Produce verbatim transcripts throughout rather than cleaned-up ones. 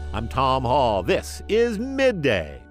I'm Tom Hall. This is Midday.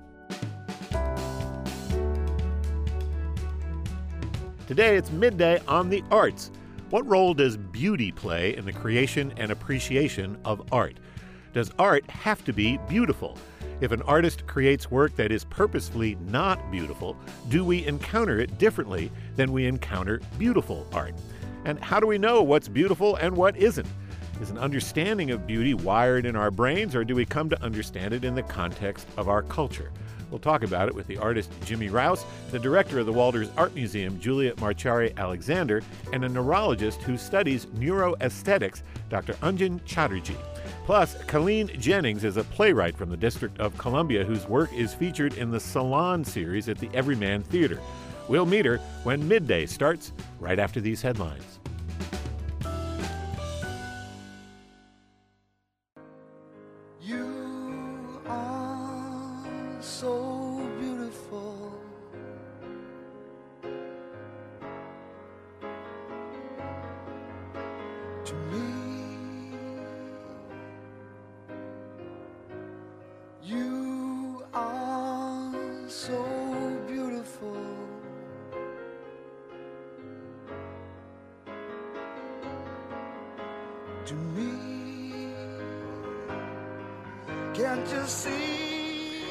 Today it's Midday on the arts. What role does beauty play in the creation and appreciation of art? Does art have to be beautiful? If an artist creates work that is purposefully not beautiful, do we encounter it differently than we encounter beautiful art? And how do we know what's beautiful and what isn't? Is an understanding of beauty wired in our brains, or do we come to understand it in the context of our culture? We'll talk about it with the artist Jimmy Rouse, the director of the Walters Art Museum, Juliet Marchari-Alexander, and a neurologist who studies neuroaesthetics, Doctor Anjan Chatterjee. Plus, Colleen Jennings is a playwright from the District of Columbia whose work is featured in the Salon series at the Everyman Theater. We'll meet her when Midday starts right after these headlines. You are so beautiful. To me, you are so beautiful. To me, can't you see?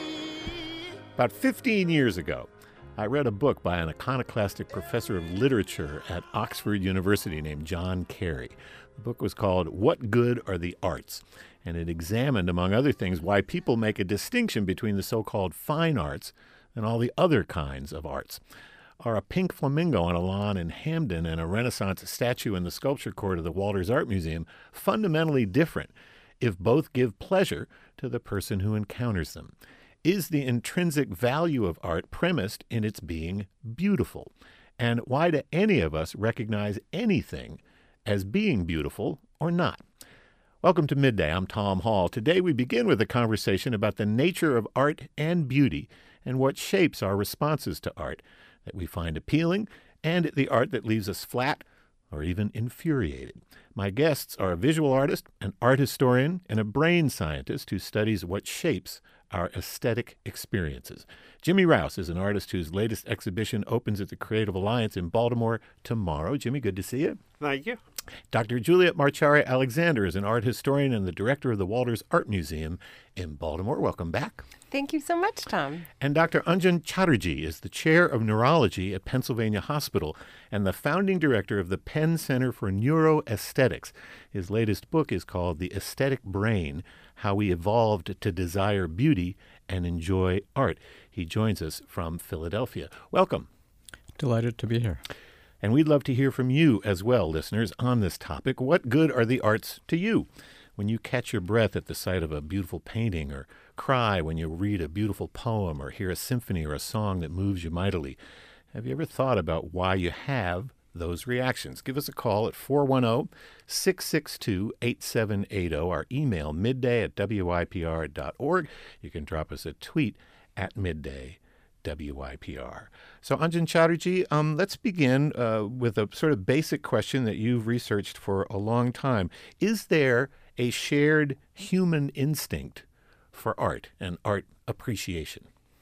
About fifteen years ago, I read a book by an iconoclastic professor of literature at Oxford University named John Carey. The book was called What Good Are the Arts? And it examined, among other things, why people make a distinction between the so-called fine arts and all the other kinds of arts. Are a pink flamingo on a lawn in Hamden and a Renaissance statue in the sculpture court of the Walters Art Museum fundamentally different if both give pleasure to the person who encounters them? Is the intrinsic value of art premised in its being beautiful? And why do any of us recognize anything as being beautiful or not? Welcome to Midday. I'm Tom Hall. Today we begin with a conversation about the nature of art and beauty and what shapes our responses to art that we find appealing and the art that leaves us flat or even infuriated. My guests are a visual artist, an art historian, and a brain scientist who studies what shapes our aesthetic experiences. Jimmy Rouse is an artist whose latest exhibition opens at the Creative Alliance in Baltimore tomorrow. Jimmy, good to see you. Thank you. Doctor Juliet Marchari-Alexander is an art historian and the director of the Walters Art Museum in Baltimore. Welcome back. Thank you so much, Tom. And Doctor Anjan Chatterjee is the chair of neurology at Pennsylvania Hospital and the founding director of the Penn Center for Neuroaesthetics. His latest book is called The Aesthetic Brain: How We Evolved to Desire Beauty and Enjoy Art. He joins us from Philadelphia. Welcome. Delighted to be here. And we'd love to hear from you as well, listeners, on this topic. What good are the arts to you? When you catch your breath at the sight of a beautiful painting, or cry when you read a beautiful poem, or hear a symphony or a song that moves you mightily, have you ever thought about why you have those reactions? Give us a call at four one zero, six six two, eight seven eight zero. Our email, midday at W I P R dot org. You can drop us a tweet at midday. W I P R. So Anjan Chatterjee, um, let's begin uh, with a sort of basic question that you've researched for a long time. Is there a shared human instinct for art and art appreciation?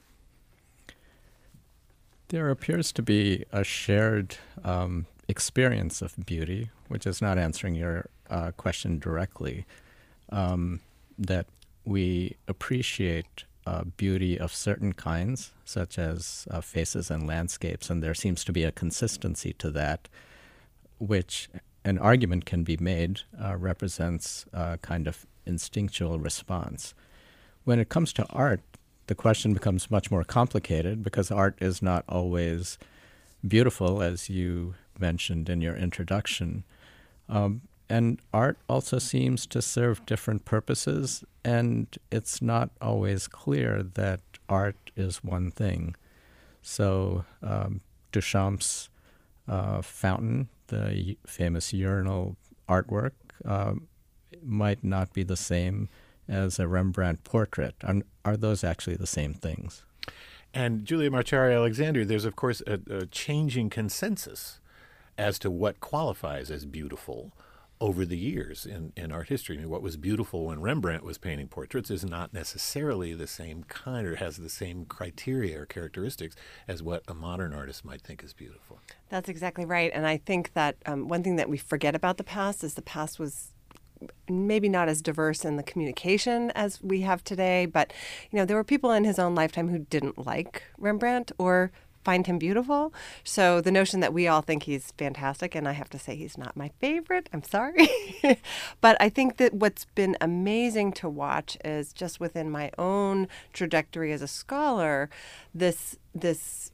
There appears to be a shared um, experience of beauty, which is not answering your uh, question directly, um, that we appreciate Uh, beauty of certain kinds, such as uh, faces and landscapes, and there seems to be a consistency to that, which an argument can be made uh, represents a kind of instinctual response. When it comes to art, the question becomes much more complicated because art is not always beautiful, as you mentioned in your introduction. Um, And art also seems to serve different purposes, and it's not always clear that art is one thing. So um, Duchamp's uh, fountain, the famous urinal artwork, uh, might not be the same as a Rembrandt portrait. Are, are those actually the same things? And Juliet Marchari-Alexander, there's, of course, a, a changing consensus as to what qualifies as beautiful over the years in, in art history. I mean, what was beautiful when Rembrandt was painting portraits is not necessarily the same kind or has the same criteria or characteristics as what a modern artist might think is beautiful. That's exactly right. And I think that um, one thing that we forget about the past is the past was maybe not as diverse in the communication as we have today, but you know, there were people in his own lifetime who didn't like Rembrandt or find him beautiful. So the notion that we all think he's fantastic, and I have to say he's not my favorite, I'm sorry. But I think that what's been amazing to watch is just within my own trajectory as a scholar, this this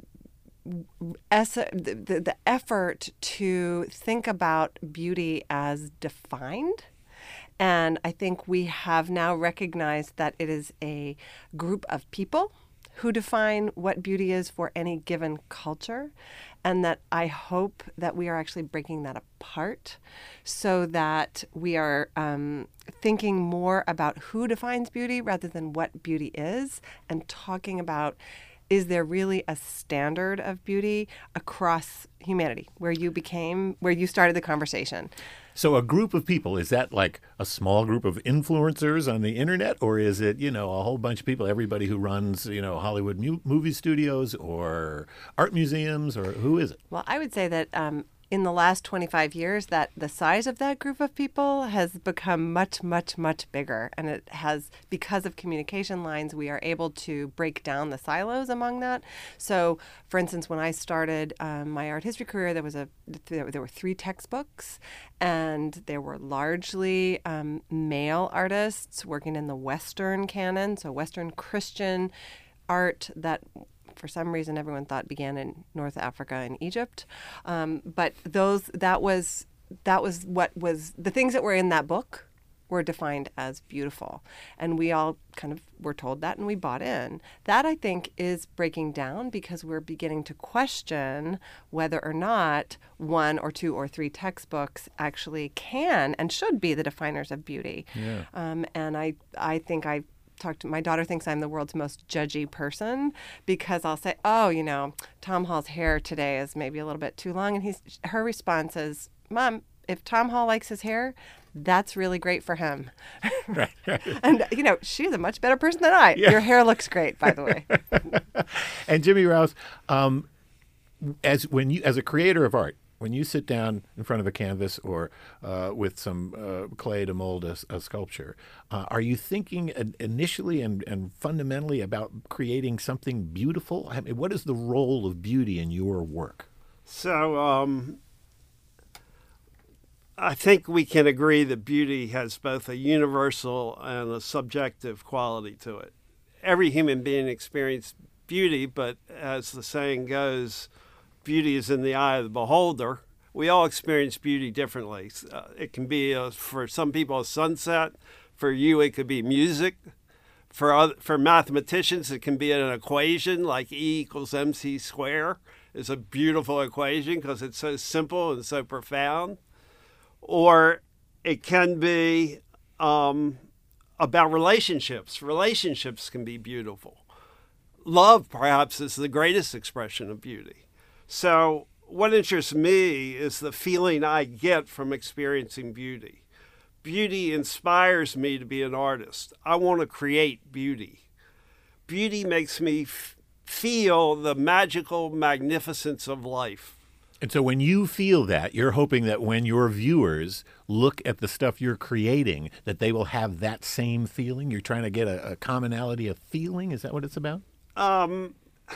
Es- the, the, the effort to think about beauty as defined. And I think we have now recognized that it is a group of people who define what beauty is for any given culture, and that I hope that we are actually breaking that apart so that we are um, thinking more about who defines beauty rather than what beauty is, and talking about, is there really a standard of beauty across humanity where you became, where you started the conversation? So a group of people, is that like a small group of influencers on the internet, or is it, you know, a whole bunch of people, everybody who runs, you know, Hollywood mu- movie studios or art museums, or who is it? Well, I would say that um, in the last twenty-five years, that the size of that group of people has become much, much, much bigger. And it has, because of communication lines, we are able to break down the silos among that. So, for instance, when I started um, my art history career, there was a there were three textbooks, and there were largely um, male artists working in the Western canon, so Western Christian art that for some reason everyone thought began in North Africa and Egypt. Um, but those that was that was what was the things that were in that book were defined as beautiful. And we all kind of were told that, and we bought in. That, I think, is breaking down because we're beginning to question whether or not one or two or three textbooks actually can and should be the definers of beauty. Yeah. Um, and I, I think I talked to my daughter thinks I'm the world's most judgy person because I'll say, oh, you know, Tom Hall's hair today is maybe a little bit too long. And he's her response is, Mom, if Tom Hall likes his hair, that's really great for him. Right, right. And, you know, she's a much better person than I. Yeah. Your hair looks great, by the way. And Jimmy Rouse, um, as when you as a creator of art, when you sit down in front of a canvas or uh, with some uh, clay to mold a, a sculpture, uh, are you thinking initially and, and fundamentally about creating something beautiful? I mean, what is the role of beauty in your work? So um, I think we can agree that beauty has both a universal and a subjective quality to it. Every human being experiences beauty, but as the saying goes, beauty is in the eye of the beholder. We all experience beauty differently. Uh, it can be, a, for some people, a sunset. For you, it could be music. For other, for mathematicians, it can be an equation like E equals mc squared. It's a beautiful equation because it's so simple and so profound. Or it can be um, about relationships. Relationships can be beautiful. Love, perhaps, is the greatest expression of beauty. So what interests me is the feeling I get from experiencing beauty. Beauty inspires me to be an artist. I want to create beauty. Beauty makes me f- feel the magical magnificence of life. And so when you feel that, you're hoping that when your viewers look at the stuff you're creating, that they will have that same feeling? You're trying to get a, a commonality of feeling? Is that what it's about? Um,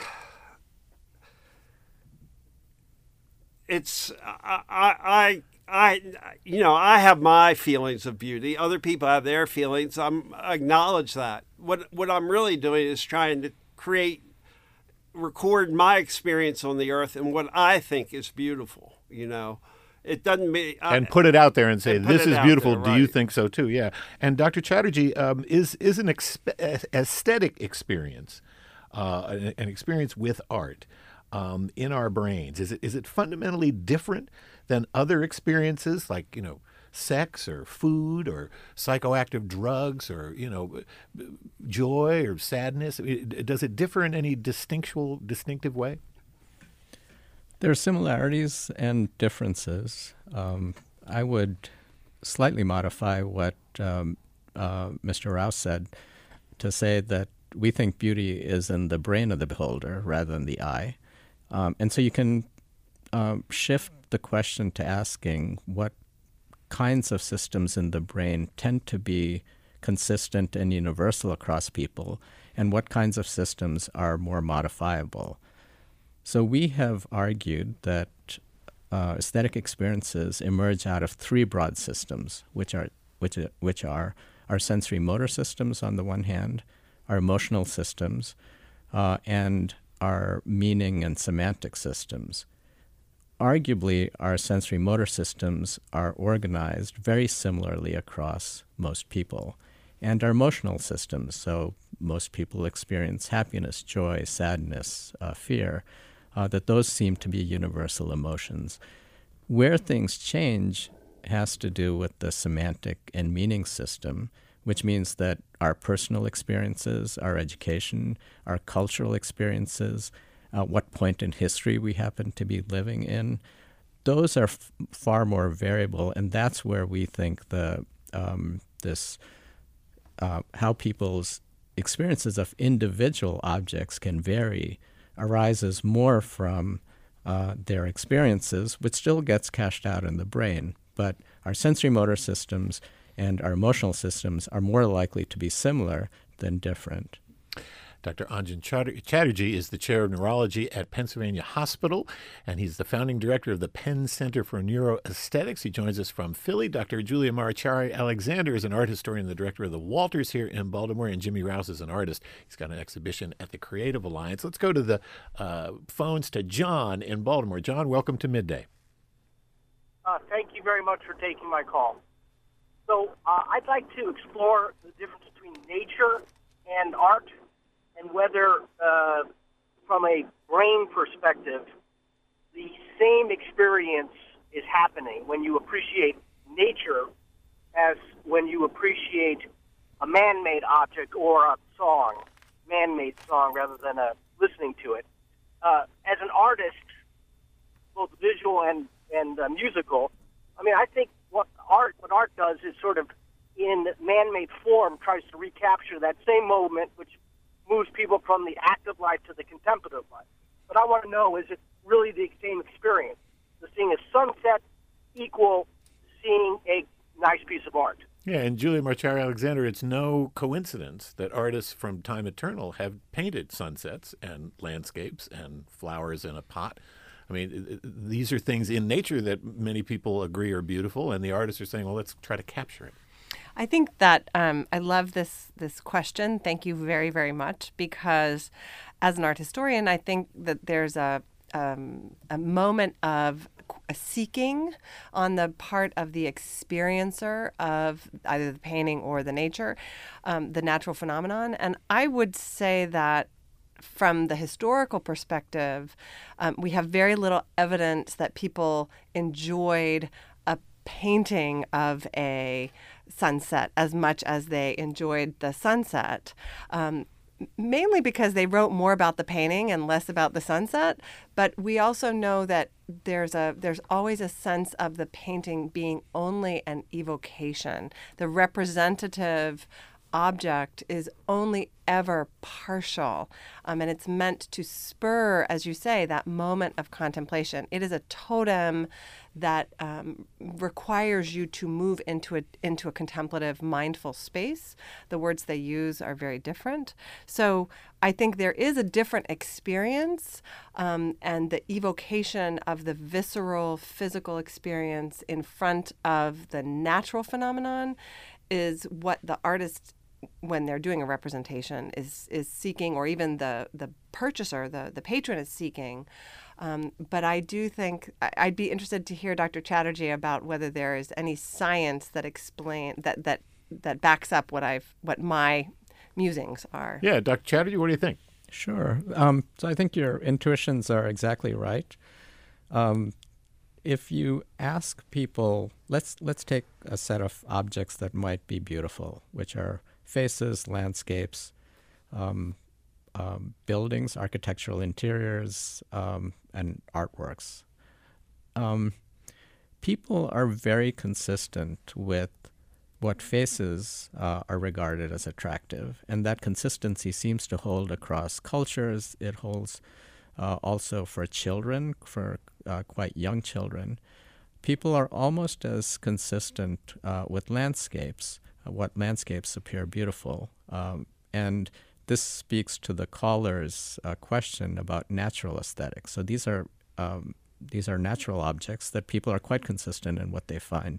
it's, I, I, I, you know, I have my feelings of beauty. Other people have their feelings. I'm, I acknowledge that. What, what I'm really doing is trying to create record my experience on the earth and what I think is beautiful, you know. It doesn't mean... I, and put it out there and say, and this is beautiful. There, Do right. you think so too? Yeah. And Doctor Chatterjee, um, is, is an exp- aesthetic experience, uh, an, an experience with art um, in our brains, is it is it fundamentally different than other experiences like, you know, sex or food or psychoactive drugs or, you know, joy or sadness? Does it differ in any distinctual, distinctive way? There are similarities and differences. Um, I would slightly modify what um, uh, Mister Rouse said to say that we think beauty is in the brain of the beholder rather than the eye. Um, and so you can um, shift the question to asking what kinds of systems in the brain tend to be consistent and universal across people, and what kinds of systems are more modifiable. So we have argued that uh, aesthetic experiences emerge out of three broad systems, which are which which are our sensory motor systems on the one hand, our emotional systems, uh, and our meaning and semantic systems. Arguably, our sensory motor systems are organized very similarly across most people, and our emotional systems. So most people experience happiness, joy, sadness, uh, fear, uh, that those seem to be universal emotions. Where things change has to do with the semantic and meaning system, which means that our personal experiences, our education, our cultural experiences, uh, what point in history we happen to be living in, those are f- far more variable, and that's where we think the um, this uh, how people's experiences of individual objects can vary arises more from uh, their experiences, which still gets cashed out in the brain. But our sensory motor systems and our emotional systems are more likely to be similar than different. Doctor Anjan Chatterjee is the chair of neurology at Pennsylvania Hospital, and he's the founding director of the Penn Center for Neuroaesthetics. He joins us from Philly. Doctor Julia Marichari Alexander is an art historian, the director of the Walters here in Baltimore, and Jimmy Rouse is an artist. He's got an exhibition at the Creative Alliance. Let's go to the uh, phones to John in Baltimore. John, welcome to Midday. Uh, thank you very much for taking my call. So uh, I'd like to explore the difference between nature and art, and whether, uh, from a brain perspective, the same experience is happening when you appreciate nature as when you appreciate a man-made object or a song, man-made song, rather than a listening to it. Uh, as an artist, both visual and, and uh, musical, I mean, I think what art what art does is sort of, in man-made form, tries to recapture that same moment, which moves people from the active life to the contemplative life. But I want to know, is it really the same experience? Does seeing a sunset equal seeing a nice piece of art? Yeah, and Julia Marichari Alexander, it's no coincidence that artists from time eternal have painted sunsets and landscapes and flowers in a pot. I mean, these are things in nature that many people agree are beautiful, and the artists are saying, well, let's try to capture it. I think that um, I love this this question. Thank you very, very much, because as an art historian, I think that there's a um, a moment of a seeking on the part of the experiencer of either the painting or the nature, um, the natural phenomenon. And I would say that from the historical perspective, um, we have very little evidence that people enjoyed a painting of a sunset as much as they enjoyed the sunset, um, mainly because they wrote more about the painting and less about the sunset. But we also know that there's a there's always a sense of the painting being only an evocation. The representative object is only ever partial, um, and it's meant to spur, as you say, that moment of contemplation. It is a totem that um, requires you to move into a into a contemplative, mindful space. The words they use are very different. So I think there is a different experience, um, and the evocation of the visceral, physical experience in front of the natural phenomenon is what the artist, when they're doing a representation, is is seeking, or even the the purchaser, the the patron is seeking. Um, but I do think I'd be interested to hear Doctor Chatterjee about whether there is any science that explain that that that backs up what I've what my musings are. Yeah, Doctor Chatterjee, what do you think? Sure. Um, so I think your intuitions are exactly right. Um, if you ask people, let's let's take a set of objects that might be beautiful, which are faces, landscapes, um, um, buildings, architectural interiors, um, and artworks. Um, people are very consistent with what faces uh, are regarded as attractive, and that consistency seems to hold across cultures. It holds uh, also for children, for uh, quite young children. People are almost as consistent uh, with landscapes, uh, what landscapes appear beautiful. Um, and this speaks to the caller's uh, question about natural aesthetics. So these are um, these are natural objects that people are quite consistent in what they find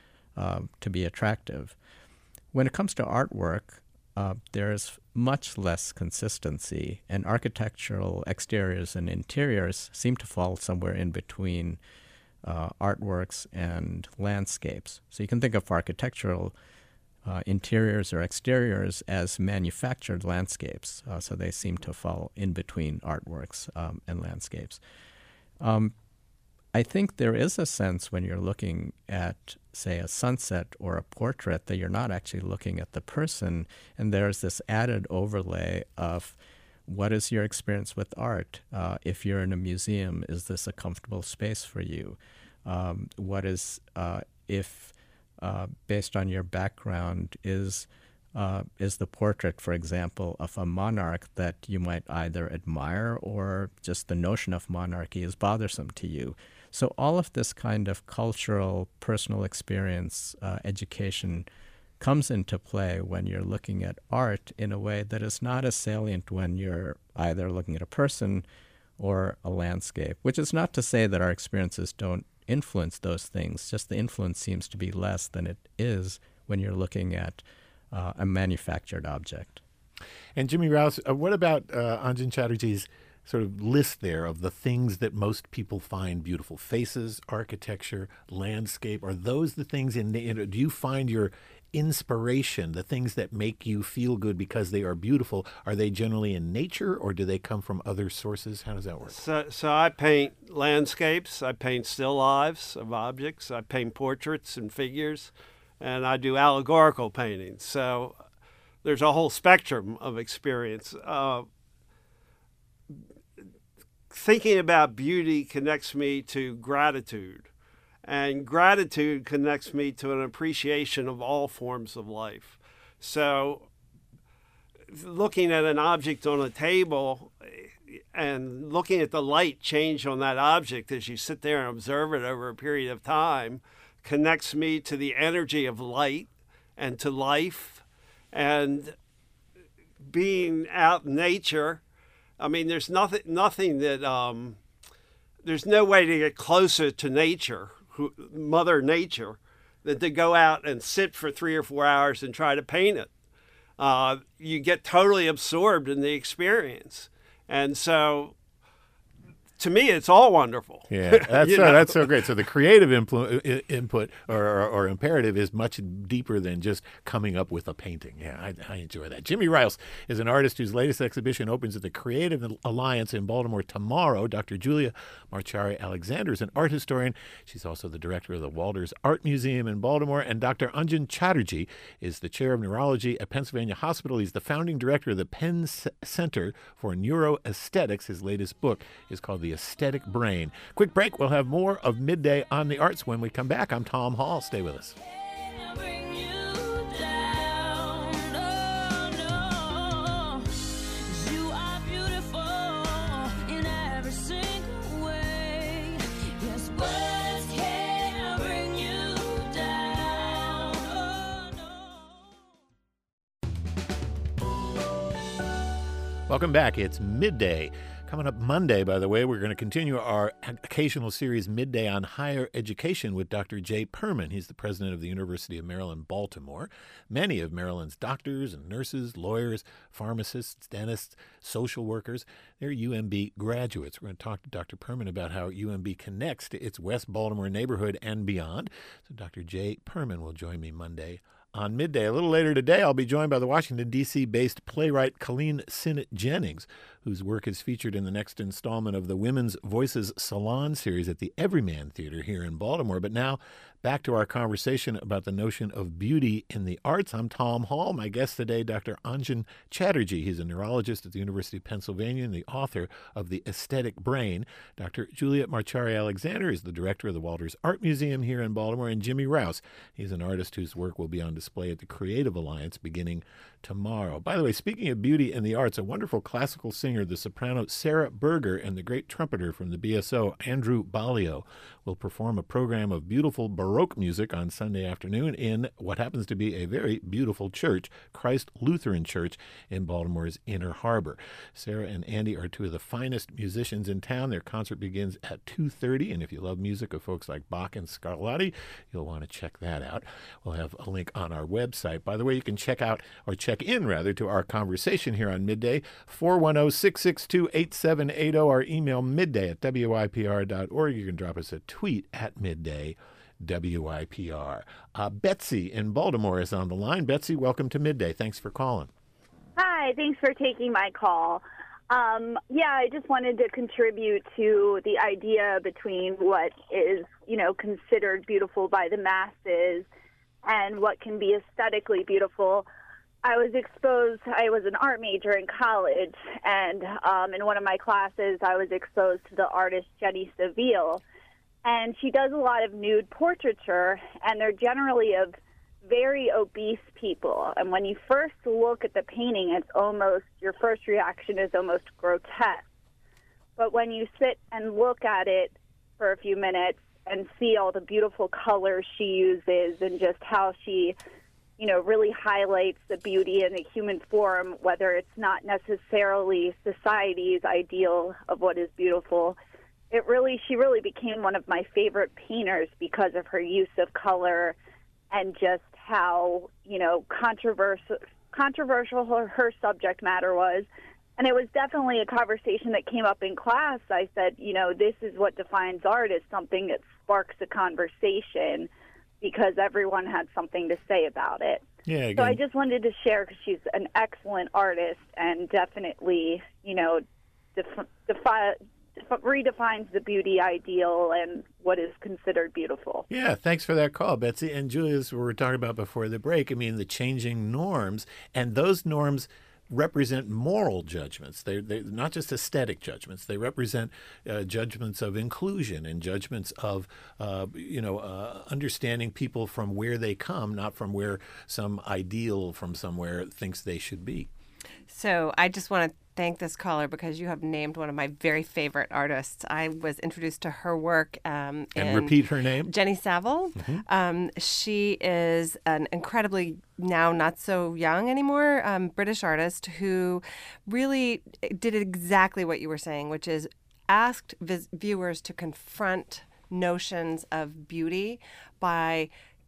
uh, to be attractive. When it comes to artwork, uh, there's much less consistency, and architectural exteriors and interiors seem to fall somewhere in between uh, artworks and landscapes. So you can think of architectural uh, interiors or exteriors as manufactured landscapes, uh, so they seem to fall in between artworks um, and landscapes. Um, I think there is a sense when you're looking at, say, a sunset or a portrait that you're not actually looking at the person, and there's this added overlay of what is your experience with art? Uh, if you're in a museum, is this a comfortable space for you? Um, what is, uh, if uh, based on your background, is uh, is the portrait, for example, of a monarch that you might either admire or just the notion of monarchy is bothersome to you? So all of this kind of cultural, personal experience, uh, education comes into play when you're looking at art in a way that is not as salient when you're either looking at a person or a landscape, which is not to say that our experiences don't influence those things, just the influence seems to be less than it is when you're looking at uh, a manufactured object. And Jimmy Rouse, uh, what about uh, Anjan Chatterjee's sort of list there of the things that most people find beautiful? Faces, architecture, landscape. Are those the things in, you know, do you find your inspiration, the things that make you feel good because they are beautiful, are they generally in nature or do they come from other sources? How does that work? So, so I paint landscapes, I paint still lives of objects, I paint portraits and figures, and I do allegorical paintings. So there's a whole spectrum of experience. Uh, thinking about beauty connects me to gratitude, and gratitude connects me to an appreciation of all forms of life. So looking at an object on a table and looking at the light change on that object as you sit there and observe it over a period of time connects me to the energy of light and to life. And being out in nature, I mean, there's nothing, nothing that, um, there's no way to get closer to nature, who, Mother Nature, than to go out and sit for three or four hours and try to paint it. Uh, you get totally absorbed in the experience. And so, to me, it's all wonderful. Yeah, that's You so, know? that's so great. So the creative impl- i- input or, or, or imperative is much deeper than just coming up with a painting. Yeah, I, I enjoy that. Jimmy Rouse is an artist whose latest exhibition opens at the Creative Alliance in Baltimore tomorrow. Doctor Julia Marchari Alexander is an art historian. She's also the director of the Walters Art Museum in Baltimore. And Doctor Anjan Chatterjee is the chair of neurology at Pennsylvania Hospital. He's the founding director of the Penn C- Center for Neuroaesthetics. His latest book is called The Aesthetic Brain. Quick break. We'll have more of Midday on the Arts when we come back. I'm Tom Hall. Stay with us. Welcome back. It's Midday. Coming up Monday, by the way, we're going to continue our occasional series Midday on Higher Education with Doctor Jay Perman. He's the president of the University of Maryland, Baltimore. Many of Maryland's doctors and nurses, lawyers, pharmacists, dentists, social workers, they're U M B graduates. We're going to talk to Doctor Perman about how U M B connects to its West Baltimore neighborhood and beyond. So Doctor Jay Perman will join me Monday on Midday. A little later today, I'll be joined by the Washington, D C-based playwright Colleen Sinnott Jennings, whose work is featured in the next installment of the Women's Voices Salon series at the Everyman Theater here in Baltimore. But now, back to our conversation about the notion of beauty in the arts. I'm Tom Hall. My guest today, Doctor Anjan Chatterjee. He's a neurologist at the University of Pennsylvania and the author of The Aesthetic Brain. Doctor Juliet Marchari-Alexander is the director of the Walters Art Museum here in Baltimore. And Jimmy Rouse, he's an artist whose work will be on display at the Creative Alliance beginning tomorrow. By the way, speaking of beauty in the arts, a wonderful classical singer, the soprano Sarah Berger, and the great trumpeter from the B S O, Andrew Balio, will perform a program of beautiful Baroque music on Sunday afternoon in what happens to be a very beautiful church, Christ Lutheran Church in Baltimore's Inner Harbor. Sarah and Andy are two of the finest musicians in town. Their concert begins at two thirty, and if you love music of folks like Bach and Scarlatti, you'll want to check that out. We'll have a link on our website. By the way, you can check out, or check in rather, to our conversation here on Midday, four one zero, six six two, eight seven eight zero, or email midday at W I P R dot org. You can drop us a tweet at midday W I P R. Uh, Betsy in Baltimore is on the line. Betsy, welcome to Midday. Thanks for calling. Hi, thanks for taking my call. Um, yeah, I just wanted to contribute to the idea between what is, you know, considered beautiful by the masses and what can be aesthetically beautiful. I was exposed, I was an art major in college, and um, in one of my classes, I was exposed to the artist Jenny Saville. And she does a lot of nude portraiture, and they're generally of very obese people. And when you first look at the painting, it's almost, your first reaction is almost grotesque. But when you sit and look at it for a few minutes and see all the beautiful colors she uses and just how she, you know, really highlights the beauty in the human form, whether it's not necessarily society's ideal of what is beautiful, it really, she really became one of my favorite painters because of her use of color and just how, you know, controversial, controversial her, her subject matter was. And it was definitely a conversation that came up in class. I said, you know, this is what defines art, is something that sparks a conversation because everyone had something to say about it. Yeah, again. So I just wanted to share because she's an excellent artist and definitely, you know, def- defi- redefines the beauty ideal and what is considered beautiful. Yeah, thanks for that call, Betsy. And Julia, as we were talking about before the break, I mean, the changing norms, and those norms represent moral judgments. They, they're not just aesthetic judgments. They represent uh, judgments of inclusion and judgments of, uh, you know, uh, understanding people from where they come, not from where some ideal from somewhere thinks they should be. So I just want to thank this caller because you have named one of my very favorite artists. I was introduced to her work. Um, and in repeat her name. Jenny Saville. Mm-hmm. Um, she is an incredibly, now not so young anymore, um, British artist who really did exactly what you were saying, which is asked vis- viewers to confront notions of beauty by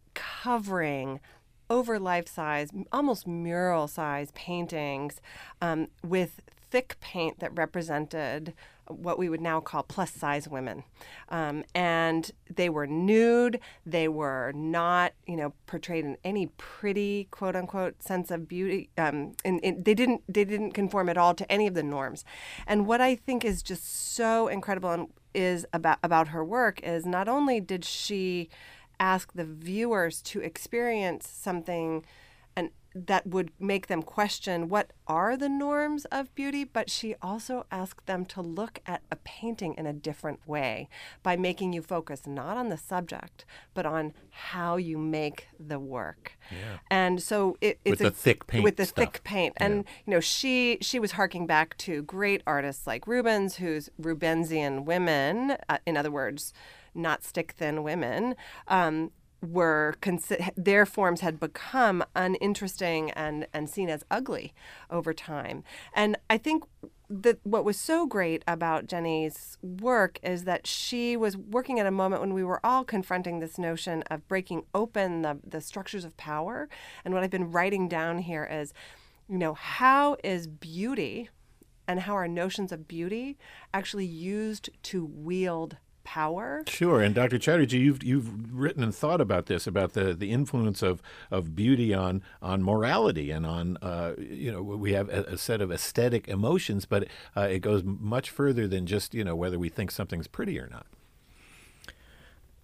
covering over life-size, almost mural-size paintings um, with thick paint that represented what we would now call plus-size women. Um, and they were nude. They were not, you know, portrayed in any pretty, quote-unquote, sense of beauty. Um, and, and they didn't they didn't conform at all to any of the norms. And what I think is just so incredible and is about about her work is not only did she ask the viewers to experience something and that would make them question what are the norms of beauty, but she also asked them to look at a painting in a different way by making you focus not on the subject, but on how you make the work. Yeah. And so it, it's with the a, thick paint with the stuff. thick paint. Yeah. And you know, she she was harking back to great artists like Rubens, whose Rubensian women, uh, in other words, not stick thin women, um, were consi- their forms had become uninteresting and, and seen as ugly over time. And I think that what was so great about Jenny's work is that she was working at a moment when we were all confronting this notion of breaking open the, the structures of power. And what I've been writing down here is, you know, how is beauty and how are notions of beauty actually used to wield power? Sure. And Doctor Chatterjee, you've you've written and thought about this, about the, the influence of, of beauty on on morality and on, uh, you know, we have a, a set of aesthetic emotions, but uh, it goes much further than just, you know, whether we think something's pretty or not.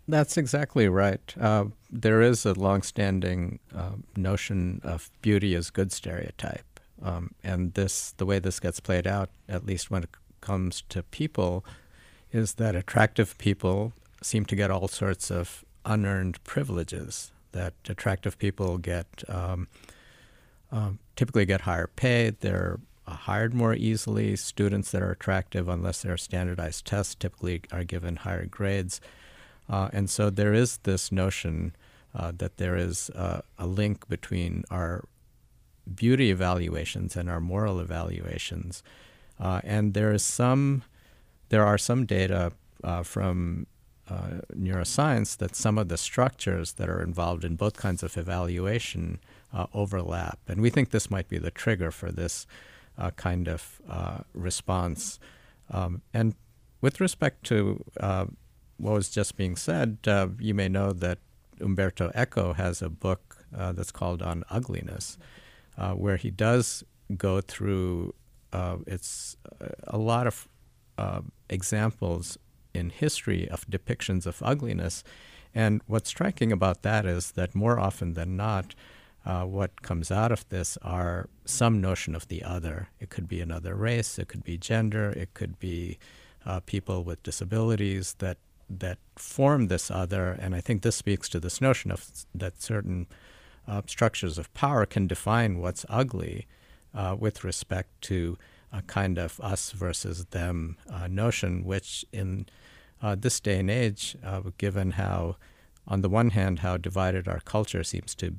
That's exactly right. Uh, there is a longstanding uh, notion of beauty as good stereotype, um, and this, the way this gets played out, at least when it comes to people, is that attractive people seem to get all sorts of unearned privileges. That attractive people get um, um, typically get higher pay. They're uh, hired more easily. Students that are attractive, unless they're standardized tests, typically are given higher grades. Uh, and so there is this notion uh, that there is uh, a link between our beauty evaluations and our moral evaluations. Uh, and there is some, there are some data uh, from uh, neuroscience that some of the structures that are involved in both kinds of evaluation uh, overlap. And we think this might be the trigger for this uh, kind of uh, response. Um, and with respect to uh, what was just being said, uh, you may know that Umberto Eco has a book uh, that's called On Ugliness, uh, where he does go through uh, it's a lot of uh, examples in history of depictions of ugliness. And what's striking about that is that more often than not, uh, what comes out of this are some notion of the other. It could be another race, it could be gender, it could be uh, people with disabilities that that form this other. And I think this speaks to this notion of that certain uh, structures of power can define what's ugly uh, with respect to a kind of us versus them uh, notion, which in uh, this day and age, uh, given how, on the one hand, how divided our culture seems to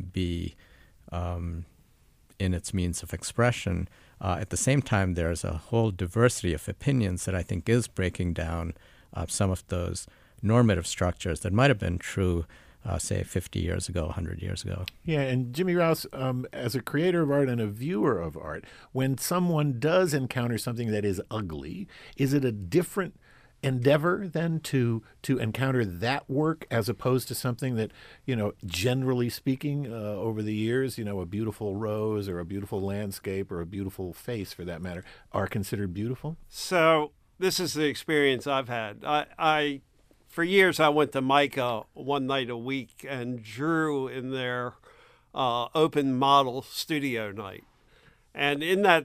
be um, in its means of expression, uh, at the same time, there's a whole diversity of opinions that I think is breaking down Uh, some of those normative structures that might have been true, uh, say, fifty years ago, one hundred years ago. Yeah, and Jimmy Rouse, um, as a creator of art and a viewer of art, when someone does encounter something that is ugly, is it a different endeavor then to to encounter that work as opposed to something that, you know, generally speaking, uh, over the years, you know, a beautiful rose or a beautiful landscape or a beautiful face, for that matter, are considered beautiful? So this is the experience I've had. I, I, for years, I went to MICA one night a week and drew in their uh, open model studio night. And in that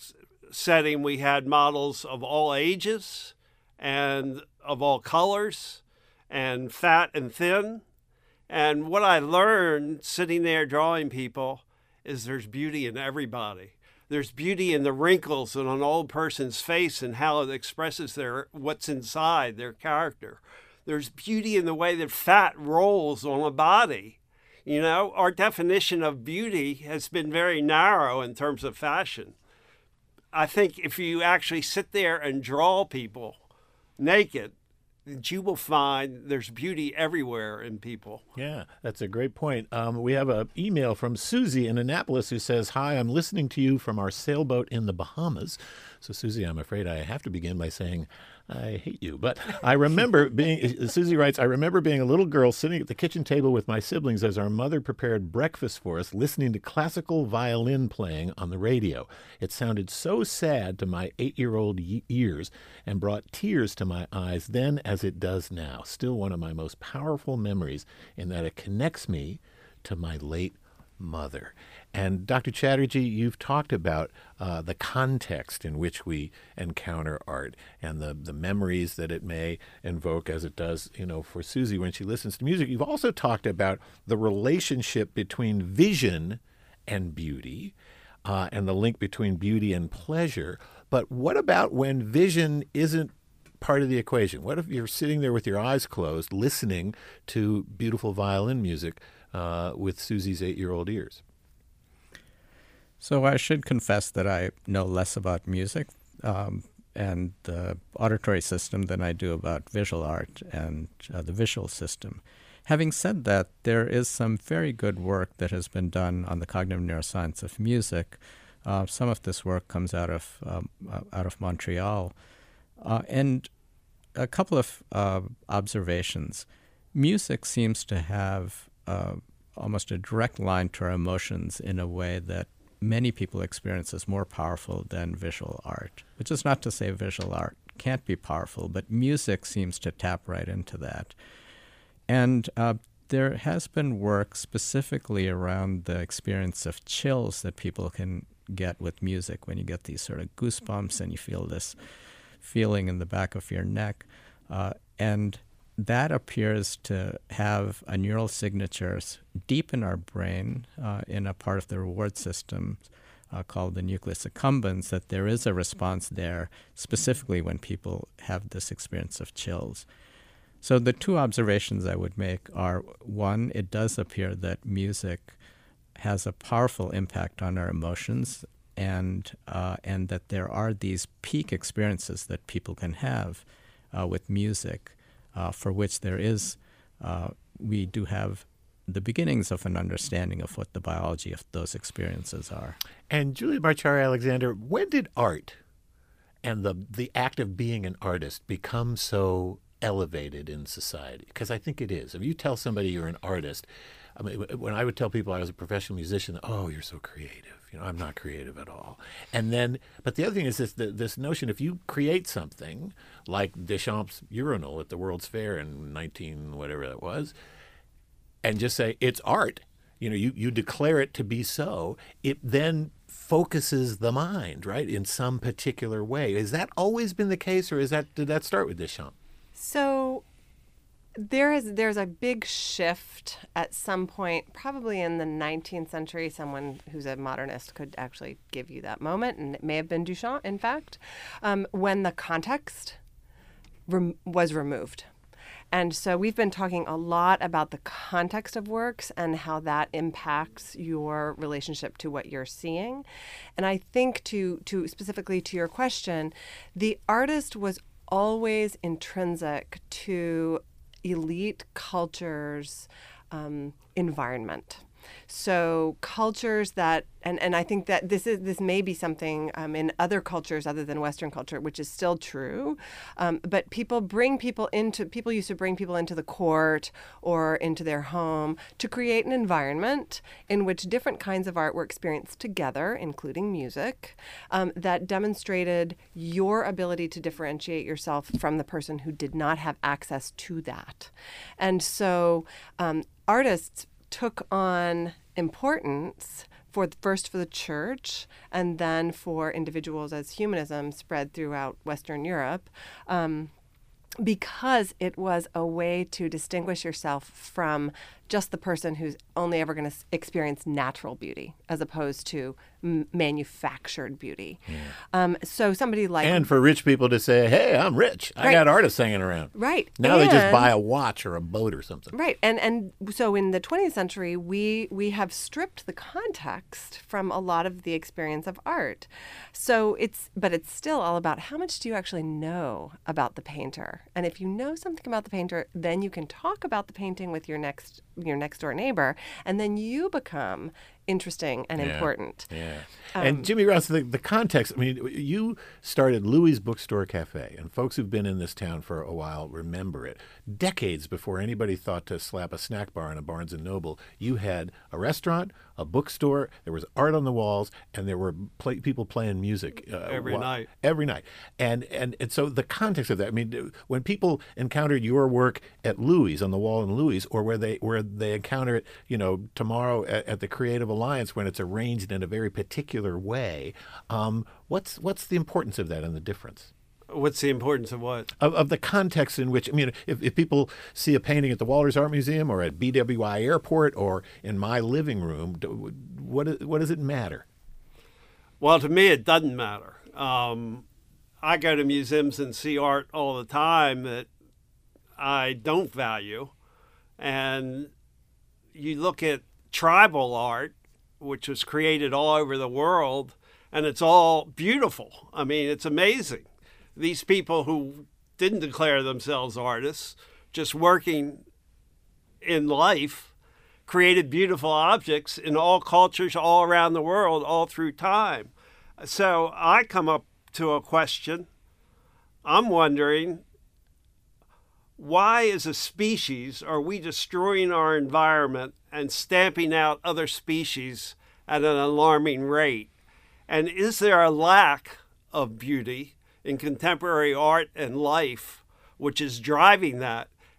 setting, we had models of all ages and of all colors and fat and thin. And what I learned sitting there drawing people is there's beauty in everybody. There's beauty in the wrinkles on an old person's face and how it expresses their what's inside their character. There's beauty in the way that fat rolls on a body. You know, our definition of beauty has been very narrow in terms of fashion. I think if you actually sit there and draw people naked, you will find there's beauty everywhere in people. Yeah, that's a great point. Um, we have an email from Susie in Annapolis who says, "Hi, I'm listening to you from our sailboat in the Bahamas." So, Susie, I'm afraid I have to begin by saying I hate you. But I remember being, Susie writes, I remember being a little girl sitting at the kitchen table with my siblings as our mother prepared breakfast for us, listening to classical violin playing on the radio. It sounded so sad to my eight-year-old ears and brought tears to my eyes then as it does now. Still one of my most powerful memories in that it connects me to my late mother. And Doctor Chatterjee, you've talked about uh, the context in which we encounter art and the, the memories that it may invoke, as it does, you know, for Susie when she listens to music. You've also talked about the relationship between vision and beauty uh, and the link between beauty and pleasure. But what about when vision isn't part of the equation? What if you're sitting there with your eyes closed, listening to beautiful violin music uh, with Susie's eight-year-old ears? So I should confess that I know less about music um, and the auditory system than I do about visual art and uh, the visual system. Having said that, there is some very good work that has been done on the cognitive neuroscience of music. Uh, some of this work comes out of um, out of Montreal. Uh, and a couple of uh, observations. Music seems to have uh, almost a direct line to our emotions in a way that many people experience as more powerful than visual art, which is not to say visual art can't be powerful, but music seems to tap right into that. And uh, there has been work specifically around the experience of chills that people can get with music when you get these sort of goosebumps and you feel this feeling in the back of your neck. Uh, and that appears to have a neural signatures deep in our brain uh, in a part of the reward system uh, called the nucleus accumbens, that there is a response there specifically when people have this experience of chills. So the two observations I would make are, one, it does appear that music has a powerful impact on our emotions, and uh, and that there are these peak experiences that people can have uh, with music, uh, for which there is, uh, we do have the beginnings of an understanding of what the biology of those experiences are. And Julia Marchari Alexander, when did art and the the act of being an artist become so elevated in society? Because I think it is. If you tell somebody you're an artist, I mean, when I would tell people I was a professional musician, oh, you're so creative. You know, I'm not creative at all. And then, but the other thing is this, this notion, if you create something like Deschamps' urinal at the World's Fair in nineteen whatever that was, and just say it's art, you know, you, you declare it to be so, it then focuses the mind, right, in some particular way. Has that always been the case, or is that did that start with Deschamps? So there is there's a big shift at some point, probably in the nineteenth century. Someone who's a modernist could actually give you that moment, and it may have been Duchamp, in fact, um, when the context rem- was removed. And so we've been talking a lot about the context of works and how that impacts your relationship to what you're seeing. And I think to to specifically to your question, the artist was always intrinsic to elite cultures' um, environment. So cultures that, and, and I think that this is this may be something um, in other cultures other than Western culture, which is still true. Um, but people bring people into, people used to bring people into the court or into their home to create an environment in which different kinds of art were experienced together, including music, um, that demonstrated your ability to differentiate yourself from the person who did not have access to that. And so um, artists took on importance for first for the church and then for individuals as humanism spread throughout Western Europe, um, because it was a way to distinguish yourself from just the person who's only ever going to experience natural beauty as opposed to m- manufactured beauty. Yeah. Um, so somebody like... And for rich people to say, hey, I'm rich. I right. got artists hanging around. Right. Now and, they just buy a watch or a boat or something. Right. And and so in the twentieth century, we, we have stripped the context from a lot of the experience of art. So it's, but it's still all about how much do you actually know about the painter? And if you know something about the painter, then you can talk about the painting with your next your next door neighbor, and then you become interesting and yeah. important. Yeah. Um, and Jimmy Rouse, the, the context, I mean, you started Louis Bookstore Cafe, and folks who've been in this town for a while remember it. Decades before anybody thought to slap a snack bar in a Barnes and Noble, you had a restaurant, a bookstore, there was art on the walls, and there were play, people playing music. Uh, every while, night. Every night. And, and and so the context of that, I mean, when people encountered your work at Louis, on the wall in Louis, or where they where they encounter it, you know, tomorrow at, at the Creative Alliance when it's arranged in a very particular way, um, what's what's the importance of that and the difference? What's the importance of what? Of, of the context in which, I mean, if, if people see a painting at the Walters Art Museum or at B W I Airport or in my living room, do, what what does it matter? Well, to me, it doesn't matter. Um, I go to museums and see art all the time that I don't value. And you look at tribal art, which was created all over the world, and it's all beautiful. I mean, it's amazing. These people who didn't declare themselves artists, just working in life, created beautiful objects in all cultures all around the world, all through time. So I come up to a question. I'm wondering, why as a species are we destroying our environment and stamping out other species at an alarming rate? And is there a lack of beauty in contemporary art and life which is driving that?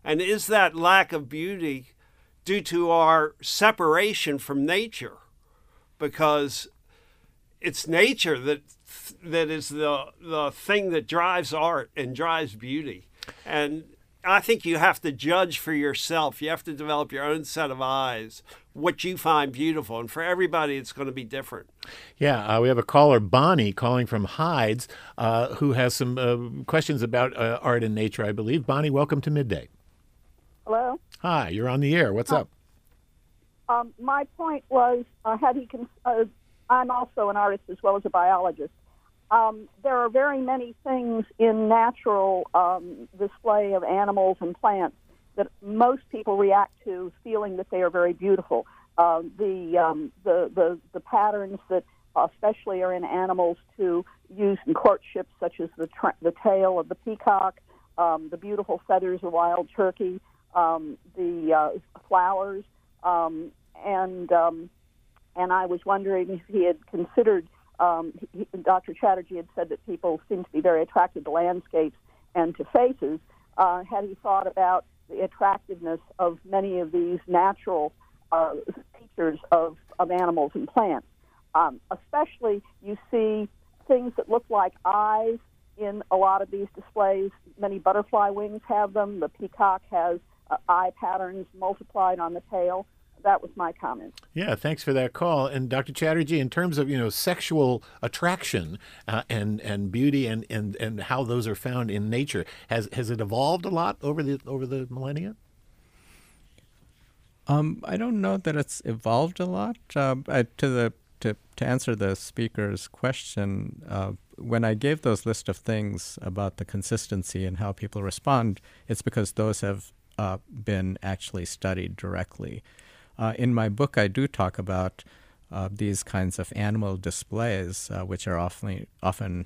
And is that lack of beauty due to our separation from nature? Because it's nature that that is the the thing that drives art and drives beauty. And I think you have to judge for yourself. You have to develop your own set of eyes, what you find beautiful. And for everybody, it's going to be different. Yeah, uh, we have a caller, Bonnie, calling from Hides, uh, who has some uh, questions about uh, art and nature, I believe. Bonnie, welcome to Midday. Hello. Hi, you're on the air. What's Hi. up? Um, my point was, uh, had he? Con- uh, I'm also an artist as well as a biologist. Um, there are very many things in natural um, display of animals and plants that most people react to, feeling that they are very beautiful. Uh, the, um, the the the patterns that especially are in animals to use in courtship, such as the tra- the tail of the peacock, um, the beautiful feathers of wild turkey, um, the uh, flowers, um, and um, and I was wondering if he had considered. Um, he, Doctor Chatterjee had said that people seem to be very attracted to landscapes and to faces. Uh, had he thought about the attractiveness of many of these natural uh, features of, of animals and plants? Um, especially, you see things that look like eyes in a lot of these displays. Many butterfly wings have them. The peacock has uh, eye patterns multiplied on the tail. That was my comment. Yeah, thanks for that call. And Doctor Chatterjee, in terms of, you know, sexual attraction uh, and and beauty and, and, and how those are found in nature, has has it evolved a lot over the over the millennia? Um, I don't know that it's evolved a lot. Uh, I, to the to to answer the speaker's question, uh, when I gave those list of things about the consistency and how people respond, it's because those have uh, been actually studied directly. Uh, in my book, I do talk about uh, these kinds of animal displays, uh, which are often often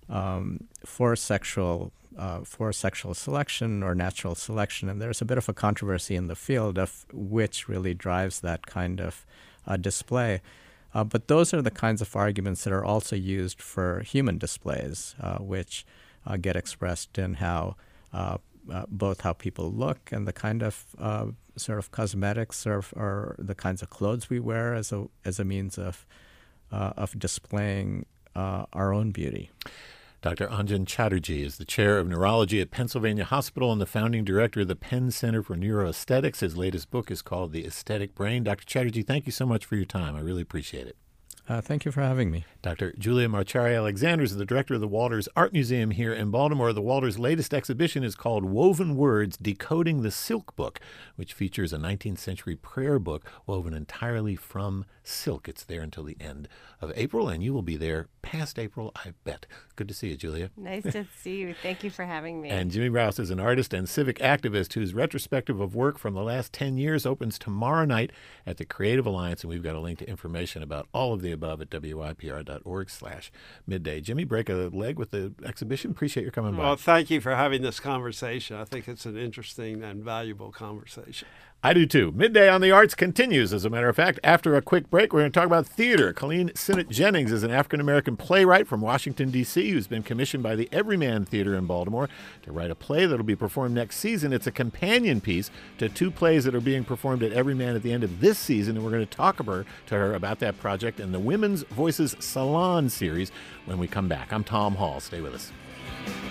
um, for sexual uh, for sexual selection or natural selection, and there's a bit of a controversy in the field of which really drives that kind of uh, display. Uh, but those are the kinds of arguments that are also used for human displays, uh, which uh, get expressed in how uh, uh, both how people look and the kind of uh, sort of cosmetics or, or the kinds of clothes we wear as a as a means of uh, of displaying uh, our own beauty. Doctor Anjan Chatterjee is the chair of neurology at Pennsylvania Hospital and the founding director of the Penn Center for Neuroaesthetics. His latest book is called The Aesthetic Brain. Doctor Chatterjee, thank you so much for your time. I really appreciate it. Uh, thank you for having me. Doctor Julia Marchari-Alexander is the director of the Walters Art Museum here in Baltimore. The Walters' latest exhibition is called Woven Words, Decoding the Silk Book, which features a nineteenth century prayer book woven entirely from silk. It's there until the end of April, and you will be there past April, I bet. Good to see you, Julia. Nice to see you. Thank you for having me. And Jimmy Rouse is an artist and civic activist whose retrospective of work from the last ten years opens tomorrow night at the Creative Alliance, and we've got a link to information about all of the above at W I P R dot org slash midday. Jimmy, break a leg with the exhibition. Appreciate your coming by. Well, thank you for having this conversation. I think it's an interesting and valuable conversation. I do too. Midday on the Arts continues, as a matter of fact. After a quick break, we're going to talk about theater. Colleen Sinnott Jennings is an African-American playwright from Washington, D C, who's been commissioned by the Everyman Theater in Baltimore to write a play that will be performed next season. It's a companion piece to two plays that are being performed at Everyman at the end of this season, and we're going to talk to her, to her about that project and the Women's Voices Salon series when we come back. I'm Tom Hall. Stay with us.